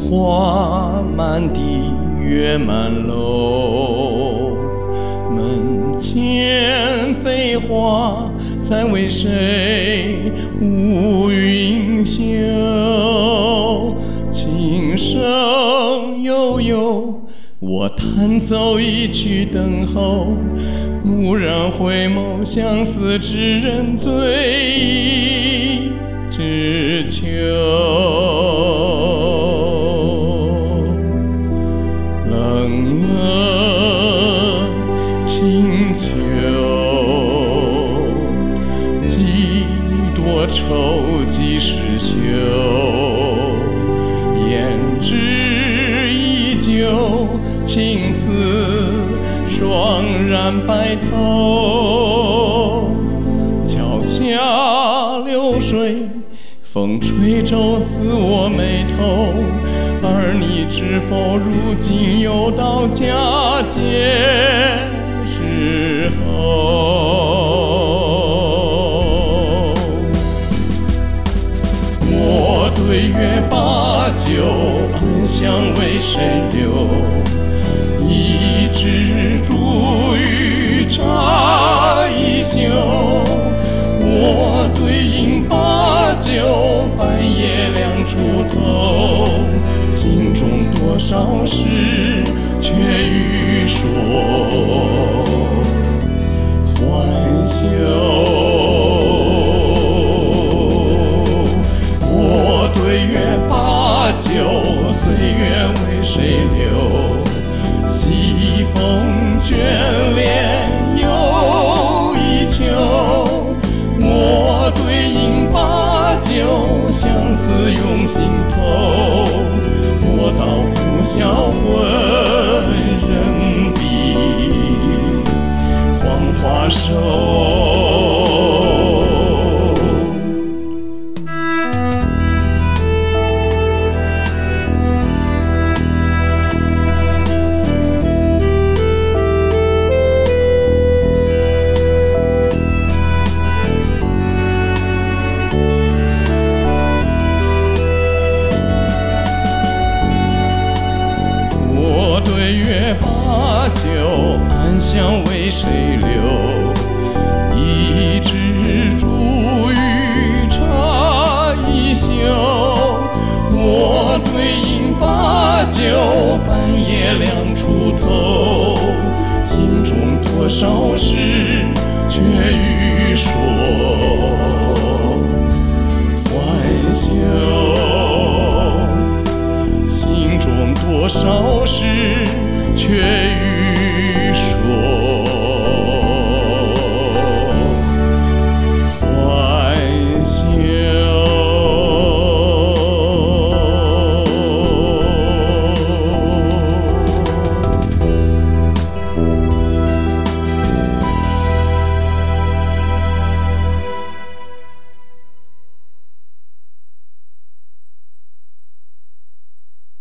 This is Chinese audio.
花满地月满楼，门前飞花在为谁舞云袖？琴声悠悠，我弹奏一曲等候，蓦然回眸，相思之人醉意知秋。冷冷清秋，几多愁几时休？胭脂依旧，青丝双染白头。桥下流水，风吹皱似我眉头。而你知否，如今又到佳节时候。我对月把酒，暗香为谁留？一枝茱萸插衣袖。我对饮把酒，半夜两处头。心中多少事，却欲说还休。我对月把酒，岁月为谁留？西风眷恋又一秋。我对饮把酒，相思涌心头。莫道不晓问人比黄花瘦。月把酒，暗香为谁留？一枝茱萸插衣袖。我对饮把酒，半夜两处头。心中多少事，却欲说还休。心中多少